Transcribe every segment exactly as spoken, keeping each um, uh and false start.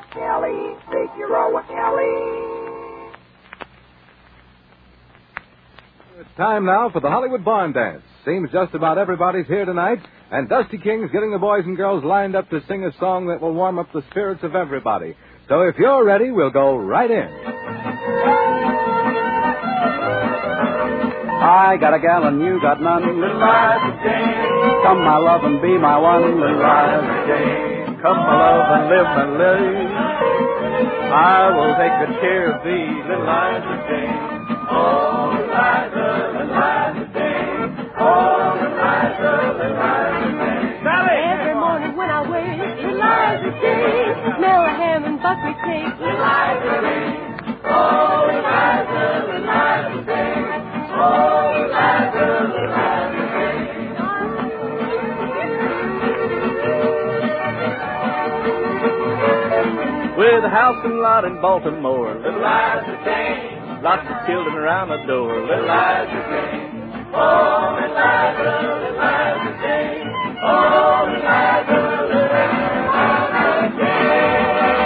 Kelly. Figaro with Kelly. It's time now for the Hollywood Barn Dance. Seems just about everybody's here tonight, and Dusty King's getting the boys and girls lined up to sing a song that will warm up the spirits of everybody. So if you're ready, we'll go right in. I got a gal and you got none, little Liza Jane. Come, my love, and be my one, little Liza Jane. Come, my love, and live and live. I will take good care of thee, little Liza Jane. Oh, Liza, little Liza Jane. Oh, Liza, little Liza Jane. Sally! Every morning when I wake, little Liza Jane. Smell a ham and buckwheat cake, little Liza Jane. Oh, Liza, little Liza Jane. Oh, Liza, little Liza Jane. With a house and lot in Baltimore, little Liza Jane. Lots of children around the door, little Liza Jane. Oh, little Liza, little Liza Jane. Oh, little Liza, little Liza Jane.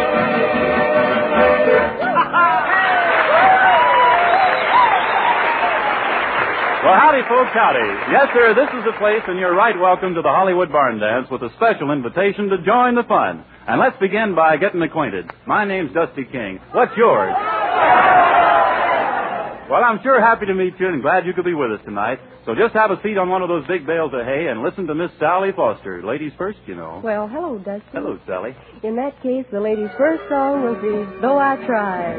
Well, howdy, folks, howdy. Yes, sir, this is the place, and you're right welcome to the Hollywood Barn Dance with a special invitation to join the fun. And let's begin by getting acquainted. My name's Dusty King. What's yours? Well, I'm sure happy to meet you and glad you could be with us tonight. So just have a seat on one of those big bales of hay and listen to Miss Sally Foster. Ladies first, you know. Well, hello, Dusty. Hello, Sally. In that case, the lady's first song will be Though I Tried.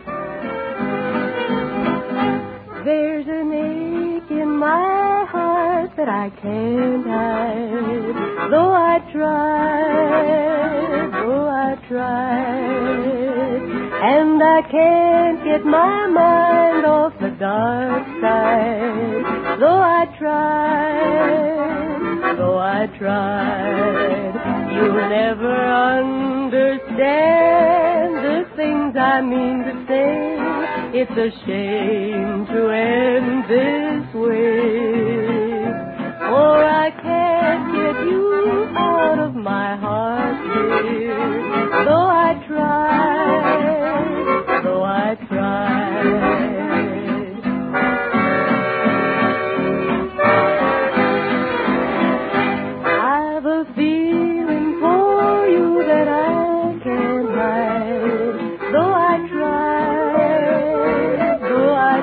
There's an ache in my heart that I can't hide. Though I tried, though I tried. And I can't get my mind off the dark side. Though I tried, though I tried. You'll never understand the things I mean to say. It's a shame to end this way. For I can't get you out of my heart, dear. Though I tried, though I tried. I've a feeling for you that I can't hide. Though I tried, though I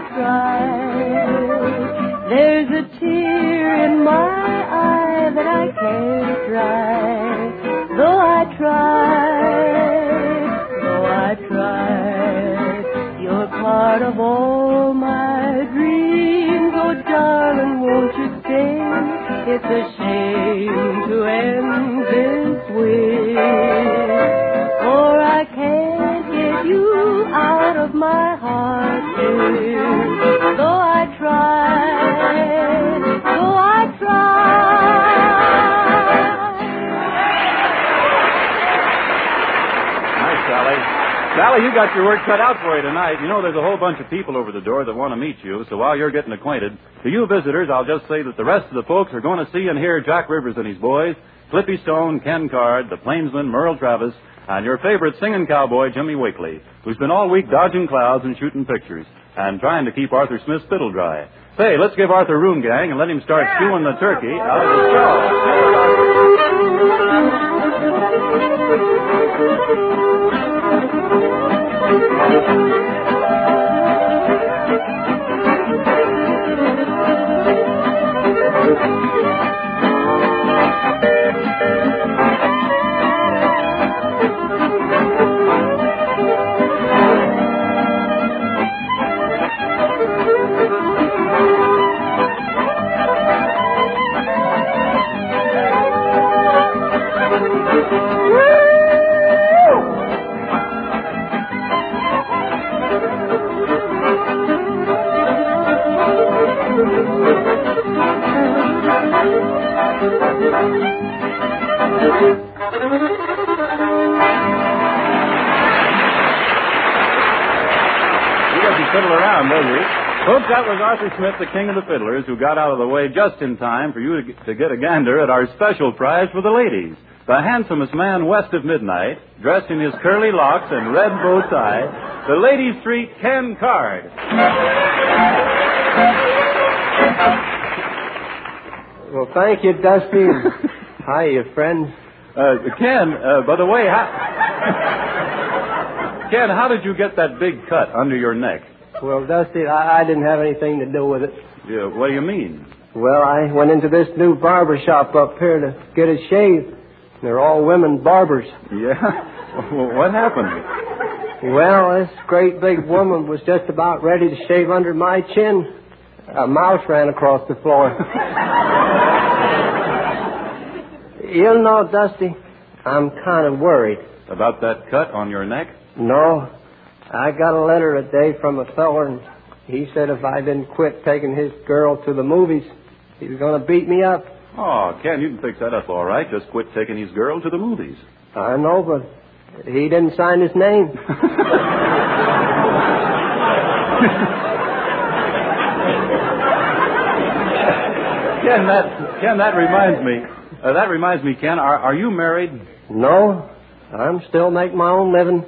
tried. There's a tear in my eye that I can't dry. Though I tried, though I tried. You're part of all my dreams. Oh, darling, won't you stay? It's a shame to end this way. For I can't get you out of my heart, dear. Though I tried, though I tried. Nice, Sally. Sally, you got your work cut out for you tonight. You know, there's a whole bunch of people over the door that want to meet you, so while you're getting acquainted, to you visitors, I'll just say that the rest of the folks are going to see and hear Jack Rivers and his boys, Flippy Stone, Ken Card, the Plainsman, Merle Travis, and your favorite singing cowboy, Jimmy Wakely, who's been all week dodging clouds and shooting pictures and trying to keep Arthur Smith's fiddle dry. Say, let's give Arthur room, gang, and let him start stewing the turkey out of the fiddle around, will you? Folks, that was Arthur Smith, the king of the fiddlers, who got out of the way just in time for you to get, to get a gander at our special prize for the ladies. the handsomest man west of midnight, dressed in his curly locks and red bow tie, the Ladies' Street Ken Card. Well, thank you, Dusty. Hi, you friend. Uh, Ken, uh, by the way, how... Ken, how did you get that big cut under your neck? Well, Dusty, I, I didn't have anything to do with it. Yeah, what do you mean? Well, I went into this new barber shop up here to get a shave. They're all women barbers. Yeah? Well, what happened? Well, this great big woman was just about ready to shave under my chin. A mouse ran across the floor. You know, Dusty, I'm kind of worried. About that cut on your neck? No. I got a letter today from a feller, and he said if I didn't quit taking his girl to the movies, he was going to beat me up. Oh, Ken, you can fix that up all right. Just quit taking his girl to the movies. I know, but he didn't sign his name. Ken, that Ken, that reminds me. Uh, that reminds me, Ken. Are are you married? No, I'm still making my own living.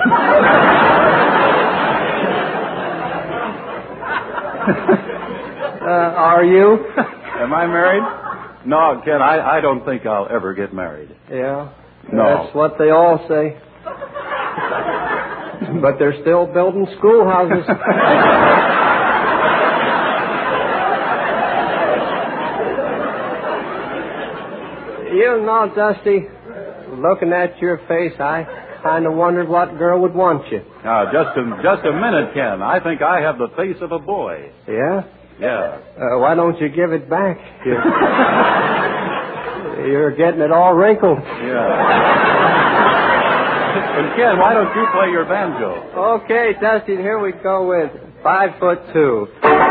uh, are you? Am I married? No, Ken. I, I don't think I'll ever get married. Yeah. No. That's what they all say. But they're still building schoolhouses. You know, Dusty, looking at your face, I kind of wondered what girl would want you. Now, just a, just a minute, Ken. I think I have the face of a boy. Yeah? Yeah. Uh, why don't you give it back? You're, you're getting it all wrinkled. Yeah. And, Ken, why don't you play your banjo? Okay, Dusty, here we go with Five Foot Two.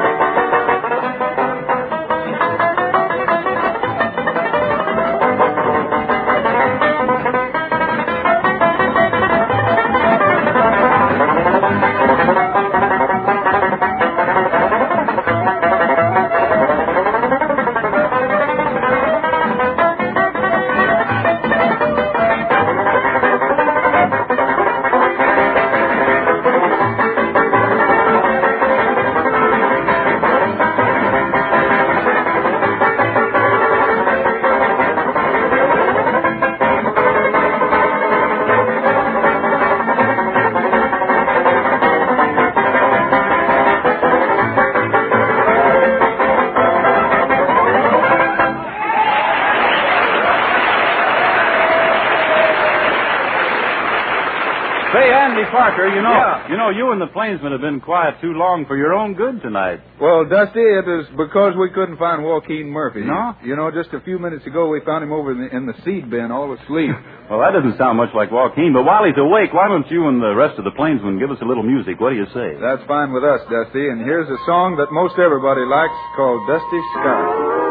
Say, Andy Parker, you know, Yeah. you know, you and the Plainsmen have been quiet too long for your own good tonight. Well, Dusty, it is because we couldn't find Joaquin Murphy. No? You know, just a few minutes ago we found him over in the, in the seed bin, all asleep. Well, that doesn't sound much like Joaquin, but while he's awake, why don't you and the rest of the Plainsmen give us a little music? What do you say? That's fine with us, Dusty. And here's a song that most everybody likes called Dusty Sky.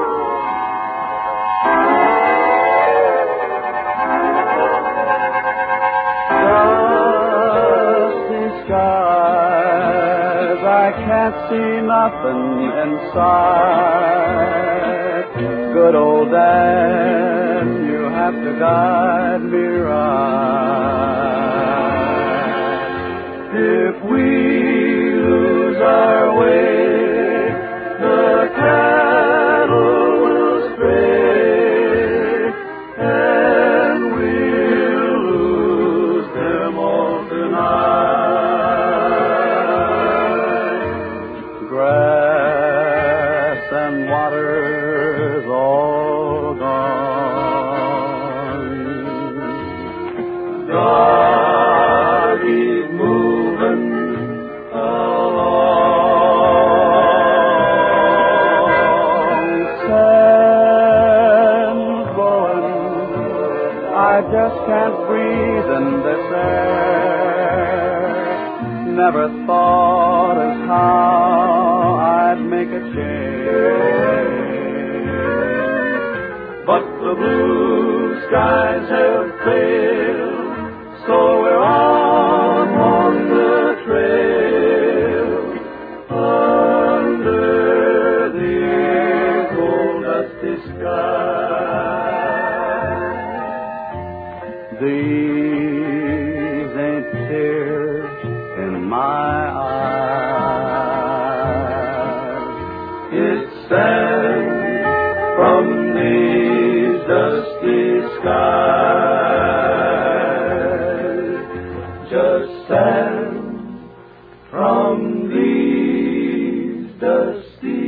I can't see nothing inside. Good old Dan, you have to guide me right. If we lose our way, the cattle will stray, and we'll lose them all tonight. Water's all gone. Doggy's moving along. Sand's blowing. I just can't breathe in this air. Never thought as how I'd make a change. But the blue skies have failed, so we're on, on the trail, under the old dusty sky. these ain't tears in my eyes. It's sand from these dusty skies. Just sand from these dusty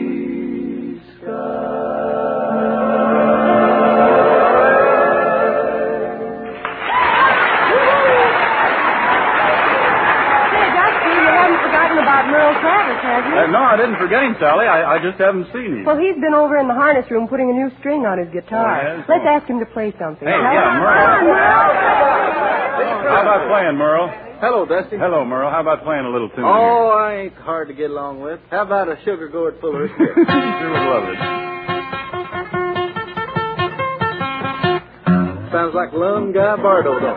Uh, no, I didn't forget him, Sally. I, I just haven't seen him. Well, he's been over in the harness room putting a new string on his guitar. Oh, yes? Let's ask him to play something. Hey, shall yeah, we? Merle. How about playing, Merle? Hello, Dusty. Hello, Merle. How about playing a little tune? Oh, I ain't hard to get along with. How about a sugar gourd full of Sure would love it. Sounds like Lum Guy Bardo, though.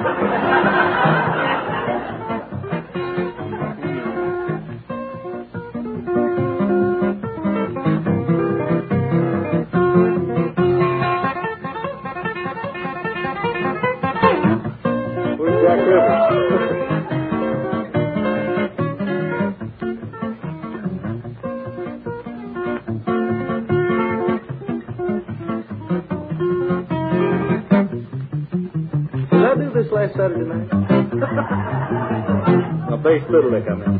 Jack Rivers. Did I do this last Saturday night? A bass fiddle lick, I mean.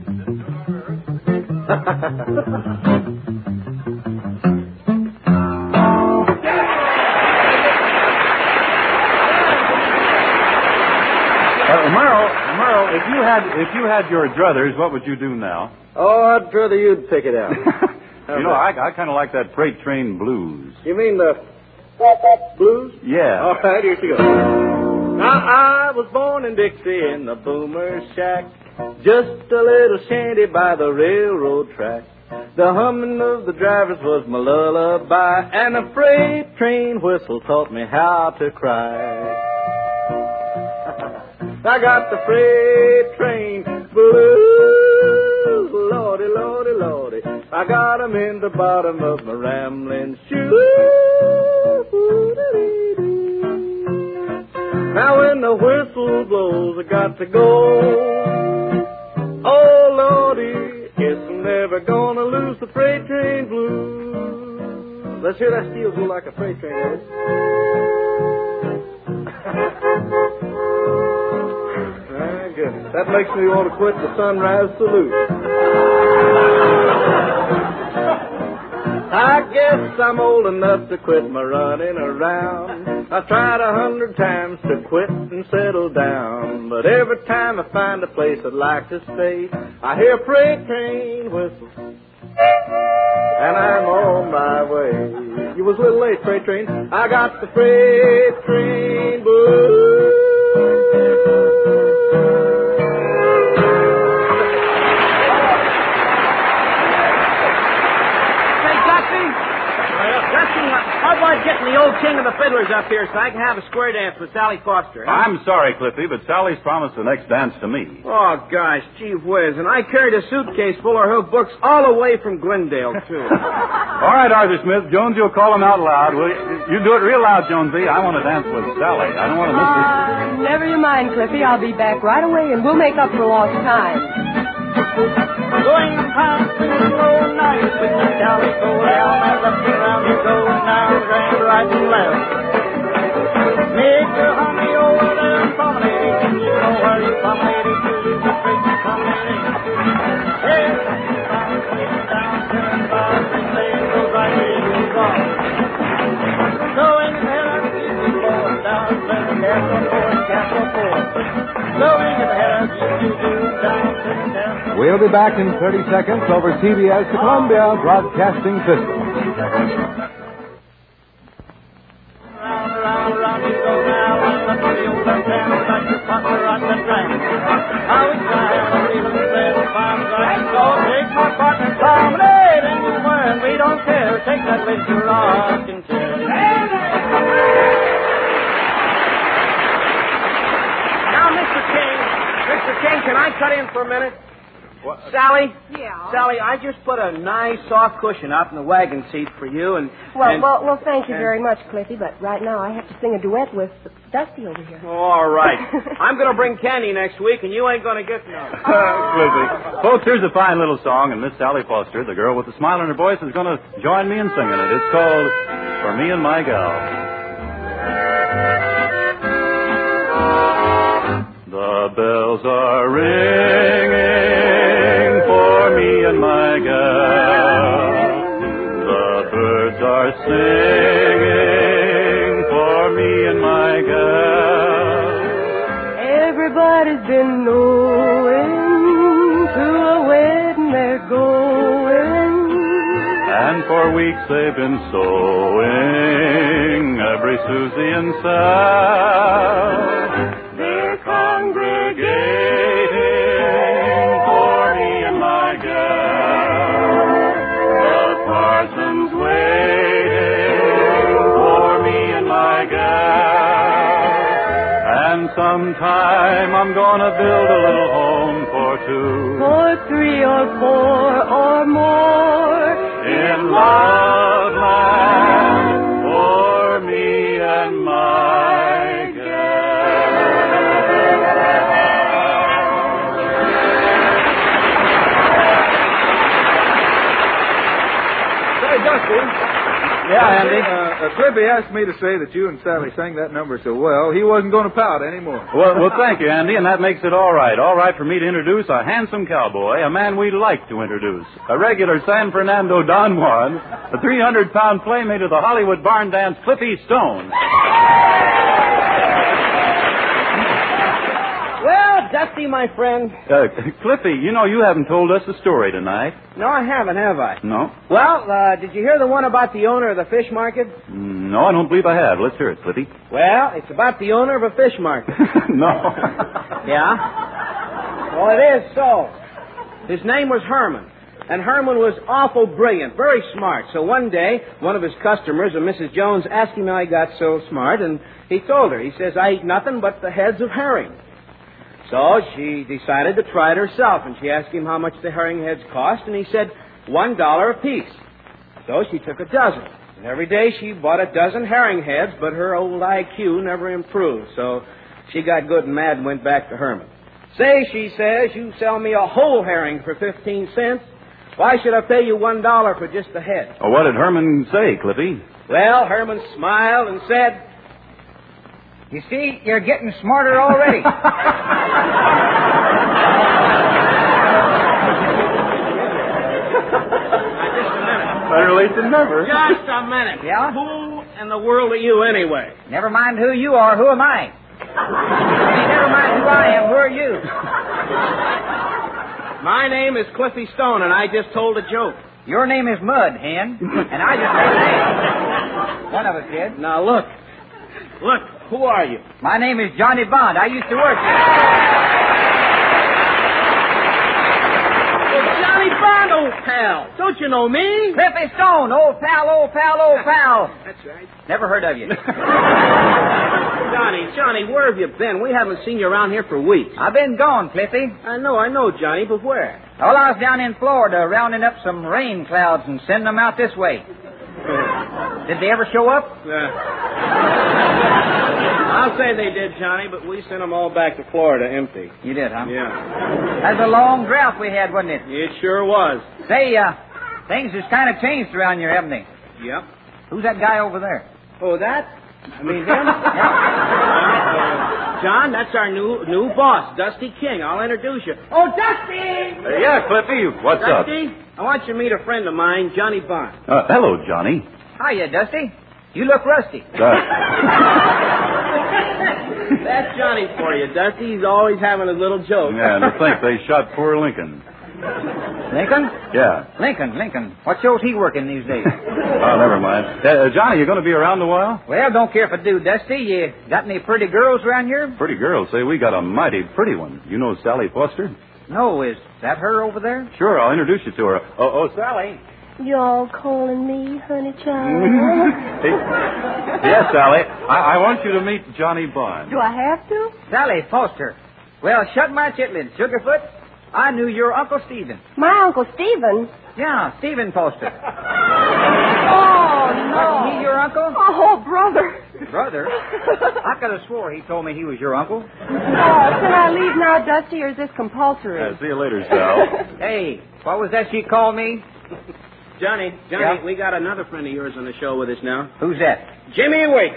Uh, Merle, Merle, if you had if you had your druthers, what would you do now? Oh, I'd rather you'd pick it out. You know, I, I kind of like that freight train blues. You mean the blues? Yeah. All right, here she goes. Now, I was born in Dixie in the boomer shack, just a little shanty by the railroad track. The humming of the drivers was my lullaby, and a freight train whistle taught me how to cry. I got the freight train blues, lordy, lordy, lordy. I got 'em in the bottom of my rambling shoe. Now when the whistle blows, I got to go. Oh, lordy, guess I'm never gonna lose the freight train blues. Let's hear that steel go like a freight train, Ellis. My goodness, that makes me want to quit the sunrise salute. I guess I'm old enough to quit my running around. I've tried a hundred times to quit and settle down, but every time I find a place I'd like to stay, I hear a freight train whistle, and I'm on my way. You was a little late, freight train. I got the freight train blues. How about getting the old king of the fiddlers up here so I can have a square dance with Sally Foster? Huh? I'm sorry, Cliffy, but Sally's promised the next dance to me. Oh, gosh, gee whiz. And I carried a suitcase full of her books all the way from Glendale, too. All right, Arthur Smith. Jones, you'll call him out loud, will you? You do it real loud, Jonesy. I want to dance with Sally. I don't want to miss this. Uh, never you mind, Cliffy. I'll be back right away, and we'll make up for lost time. Going past the slow night with the Sally go down and left and round you go now, grand right and left. Make your honey over there and promenade, and you know where you promenade, you leave the street and promenade. Hey, down, down, turn about, and lane goes right where you go. Going ahead and keep you going down, and careful forward, careful forward. Going ahead and keep you do down, turn down. We'll be back in thirty seconds over C B S, the Columbia Broadcasting System. Round, round, round you go now, and the pretty old left hand like your partner on the train. How we try and even say the farm's right. So take my partner, promenade, and you learn we don't care. Take that with your rocking chair. Now, Mister King, Mister King, can I cut in for a minute? What? Sally? Yeah? Sally, I just put a nice soft cushion out in the wagon seat for you and... Well, and, well, well, thank you and, very much, Cliffy, but right now I have to sing a duet with Dusty over here. All right. I'm going to bring candy next week, and you ain't going to get none. Cliffy. Folks, here's a fine little song, and Miss Sally Foster, the girl with the smile on her voice, is going to join me in singing it. It's called For Me and My Gal. The bells are ringing for me and my gal. The birds are singing for me and my gal. Everybody's been knowing to a wedding they're going. And for weeks they've been sewing every Susie and Sal. They're congregating for me and my gal. The parson's waiting for me and my gal. And sometime I'm gonna build a little home for two, For three or four or more. in Loveland for me and my Dusty. Yeah, Andy. Uh, uh, Clippy asked me to say that you and Sally sang that number so well, he wasn't going to pout anymore. Well, well, thank you, Andy, and that makes it all right. All right for me to introduce a handsome cowboy, a man we like to introduce, a regular San Fernando Don Juan, a three hundred pound playmate of the Hollywood barn dance, Cliffy Stone. Well, Dusty, my friend. Uh, Cliffy, you know you haven't told us a story tonight. No, I haven't, have I? No? Well, uh, did you hear the one about the owner of the fish market? Mm, No, I don't believe I have. Let's hear it, Cliffy. Well, it's about the owner of a fish market. No. Yeah? Well, it is so. His name was Herman. And Herman was awful brilliant, very smart. So one day, one of his customers, a Missus Jones, asked him how he got so smart, and he told her. He says, I eat nothing but the heads of herring. So she decided to try it herself, and she asked him how much the herring heads cost, and he said, one dollar apiece. So she took a dozen. And every day she bought a dozen herring heads, but her old I Q never improved. So she got good and mad and went back to Herman. Say, she says, you sell me a whole herring for fifteen cents. Why should I pay you one dollar for just the head? Well, what did Herman say, Cliffy? Well, Herman smiled and said, you see, you're getting smarter already. Better late than never. Just a minute. Yeah? Who in the world are you anyway? Never mind who you are. Who am I? I mean, never mind who I am. Who are you? My name is Cliffy Stone, and I just told a joke. Your name is Mud, Hen, and I just told a name. One of us did. Now, look. Look, who are you? My name is Johnny Bond. I used to work here. Johnny Bond, old pal. Don't you know me? Cliffy Stone, old pal, old pal, old pal. That's right. Never heard of you. Johnny, Johnny, where have you been? We haven't seen you around here for weeks. I've been gone, Cliffy. I know, I know, Johnny, but where? Well, I was down in Florida rounding up some rain clouds and sending them out this way. Did they ever show up? Uh, I'll say they did, Johnny, but we sent them all back to Florida empty. You did, huh? Yeah. That's a long drought we had, wasn't it? It sure was. Say, uh, things has kind of changed around here, haven't they? Yep. Who's that guy over there? Oh, that? I mean, him? uh, John, that's our new new boss, Dusty King. I'll introduce you. Oh, Dusty! Uh, yeah, Cliffy, what's Dusty, I want you to meet a friend of mine, Johnny Bond. up? Uh, hello, Johnny. Hiya, Dusty. You look rusty. Uh, That's Johnny for you, Dusty. He's always having a little joke. yeah, and to think they shot poor Lincoln. Lincoln? Yeah. Lincoln, Lincoln. What show's he working these days? Oh, never mind. Uh, Johnny, you going to be around a while? Well, don't care if I do, Dusty. You got any pretty girls around here? Pretty girl. Say, we got a mighty pretty one. You know Sally Foster? No, is that her over there? Sure, I'll introduce you to her. Oh, oh Sally. Y'all calling me, honey child? Hey, yes, Sally. I, I want you to meet Johnny Bond. Do I have to? Sally Foster. Well, shut my chitlins, Sugarfoot. I knew your Uncle Stephen. My Uncle Stephen? Yeah, Stephen Foster. Oh, no. Wasn't he your uncle? Oh, brother. Brother? I could have swore he told me he was your uncle. Oh, can I leave now, Dusty, or is this compulsory? Uh, see you later, Sal. Hey, what was that she called me? Johnny, Johnny, Yeah? we got another friend of yours on the show with us now. Who's that? Jimmy Wake.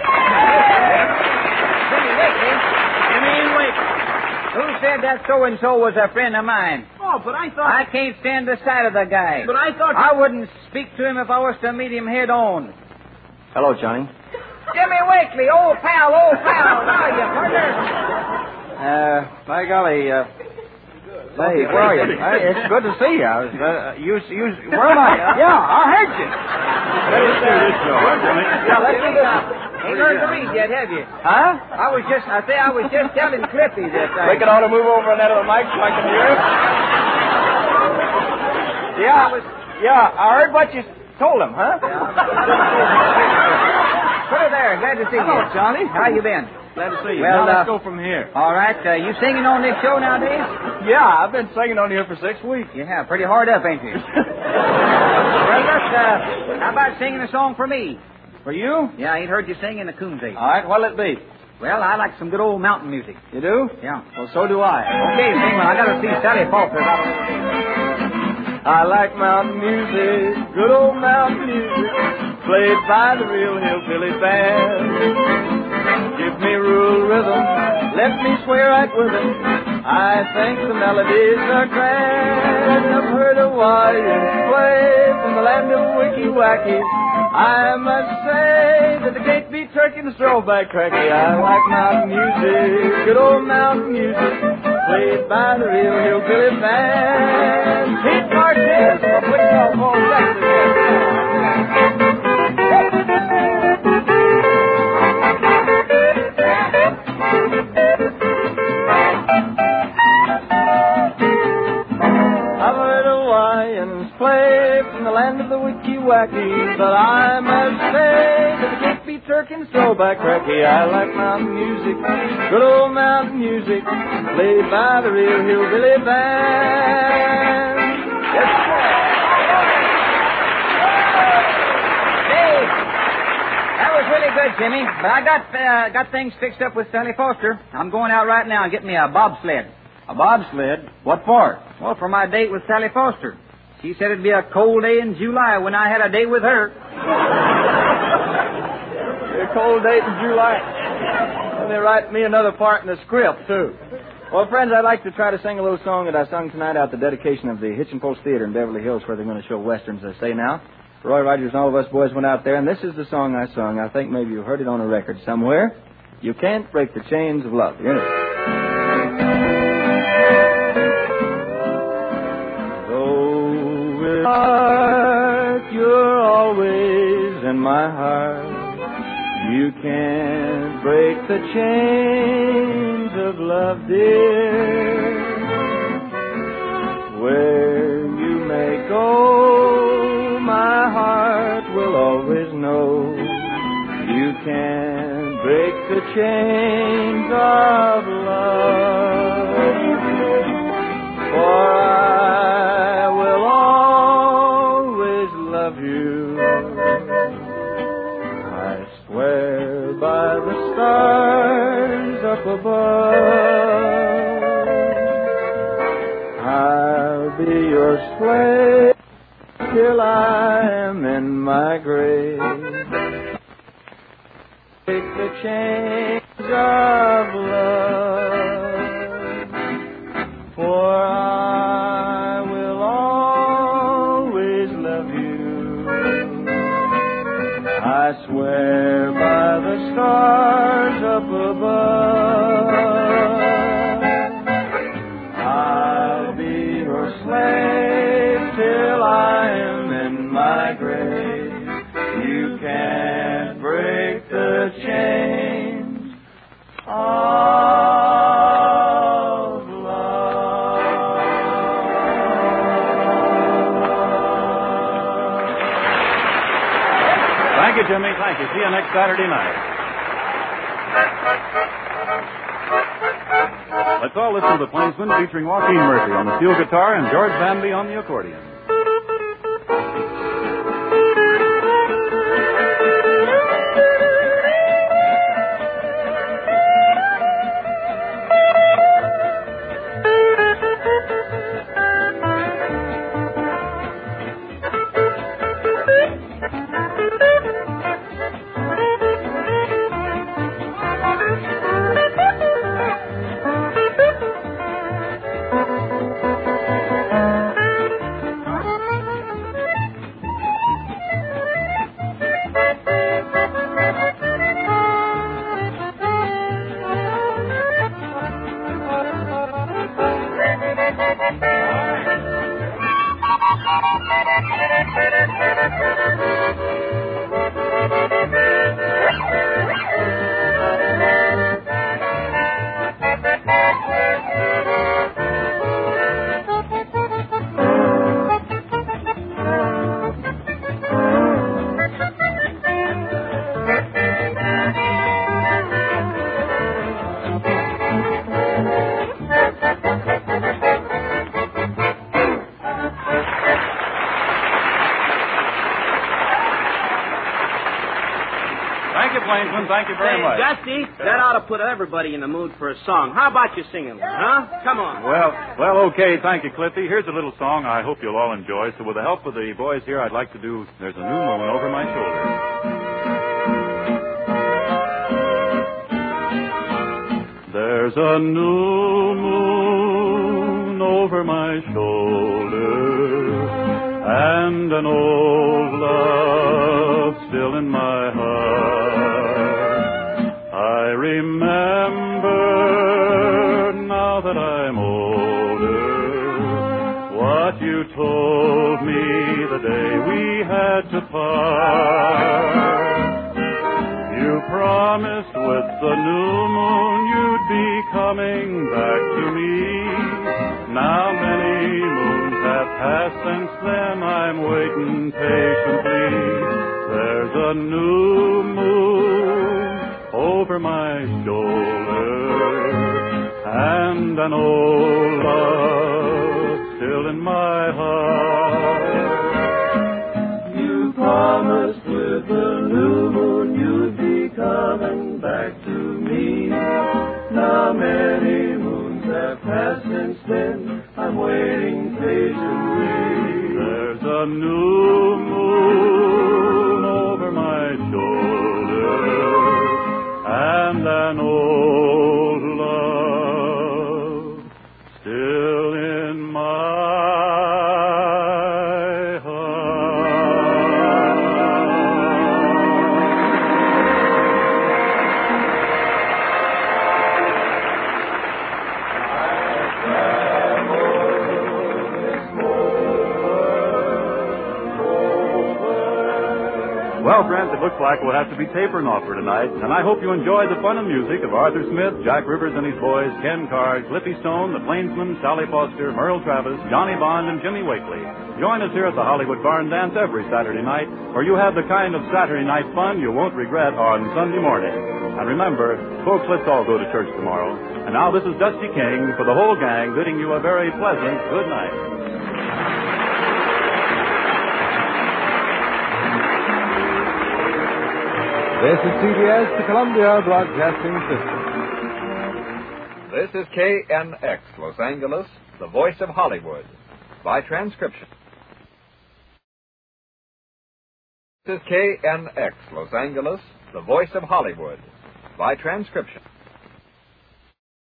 Jimmy Wakely. Jimmy Wake. Who said that so-and-so was a friend of mine? Oh, but I thought... I can't stand the sight of the guy. But I thought... I wouldn't speak to him if I was to meet him head on. Hello, Johnny. Jimmy Wakely, old pal, old pal. How are you, partner? Uh, by golly, uh... Say, where are you? Hey, it's good to see you. I was, uh, you, you, where am I? Yeah, I heard you. Let's do this show, huh, Jimmy? Yeah, let's do this. Ain't learned to read yet, have you? Huh? I was just, I say I was just telling Cliffy that I... We can ought to move over on that other mic so I can hear it. Yeah, yeah, I heard what you told him, huh? Put her there. Glad to see you. Hello, Johnny. How you been? Glad to see you. Well, now let's uh, go from here. All right. Uh, you singing on this show nowadays? Yeah, I've been singing on here for six weeks. You have. Pretty hard up, ain't you? Well, let's, uh, how about singing a song for me? For you? Yeah, I ain't heard you sing in the Coons Age. All right, what'll it be? Well, I like some good old mountain music. You do? Yeah. Well, so do I. Okay, sing one. I got to see Sally Faulkner. I like mountain music, good old mountain music, played by the real hillbilly band. Give me rural rhythm, let me swear right with them. I think the melodies are grand. I've heard a Hawaiian play from the land of Wiki Wacky. I must say that the can't beat turkey and the throwback cracky. I like mountain music, good old mountain music, played by the real hillbilly band. Pete Martinez from Wichita Falls, Texas. I've heard Hawaiians play from the land of the Wiki Wacky, but I must say that the can't beat turkey and throwback cracky. I like mountain music, good old mountain music, played by the real hillbilly band. Yes, sir. Hey, that was really good, Jimmy. But I got uh, got things fixed up with Sally Foster. I'm going out right now and get me a bobsled. A bobsled? What for? Well, for my date with Sally Foster. She said it'd be a cold day in July when I had a date with her. A cold date in July. And they write me another part in the script, too. Well, friends, I'd like to try to sing a little song that I sung tonight out the dedication of the Hitchin Post Theater in Beverly Hills, where they're going to show westerns, I say now. Roy Rogers and all of us boys went out there, and this is the song I sung. I think maybe you heard it on a record somewhere. You Can't Break the Chains of Love. You know. Heart, you're always in my heart. You can't break the chains of love, dear. Where you may go, my heart will always know. You can't break the chains of love. For I will always love you. I swear by the stars up above, I'll be your slave till I am in my grave. Break the chains of love, for I will always love you. I swear by the stars up above, I'll be your slave till I am in my grave. You can't break the chains of love. Thank you, Jimmy. Thank you. See you next Saturday night. Let's all listen to the Plainsman featuring Joaquin Murphy on the steel guitar and George Banby on the accordion. Thank you very Say, much. Dusty, that ought to put everybody in the mood for a song. How about you singing one, huh? Come on. Well, well, okay. Thank you, Cliffy. Here's a little song I hope you'll all enjoy. So with the help of the boys here, I'd like to do There's a New Moon Over My Shoulder. There's a new moon over my shoulder, and an old love still in my heart. I remember, now that I'm older, what you told me the day we had to part. You promised with the new moon you'd be coming back to me. Now many moons have passed since then, I'm waiting patiently. There's a new moon over my shoulder, and an old love still in my heart. You promised with the new moon you'd be coming back to me. Now many moons have passed since then, I'm waiting patiently. There's a new moon over my shoulder, and an old love still in my Well, friends, it looks like we'll have to be tapering off for tonight, and I hope you enjoyed the fun and music of Arthur Smith, Jack Rivers and his boys, Ken Carr, Cliffy Stone, the Plainsmen, Sally Foster, Merle Travis, Johnny Bond, and Jimmy Wakely. Join us here at the Hollywood Barn Dance every Saturday night, where you have the kind of Saturday night fun you won't regret on Sunday morning. And remember, folks, let's all go to church tomorrow. And now this is Dusty King for the whole gang bidding you a very pleasant good night. This is C B S, the Columbia Broadcasting System. This is K N X, Los Angeles, the voice of Hollywood, by transcription. This is K N X, Los Angeles, the voice of Hollywood, by transcription.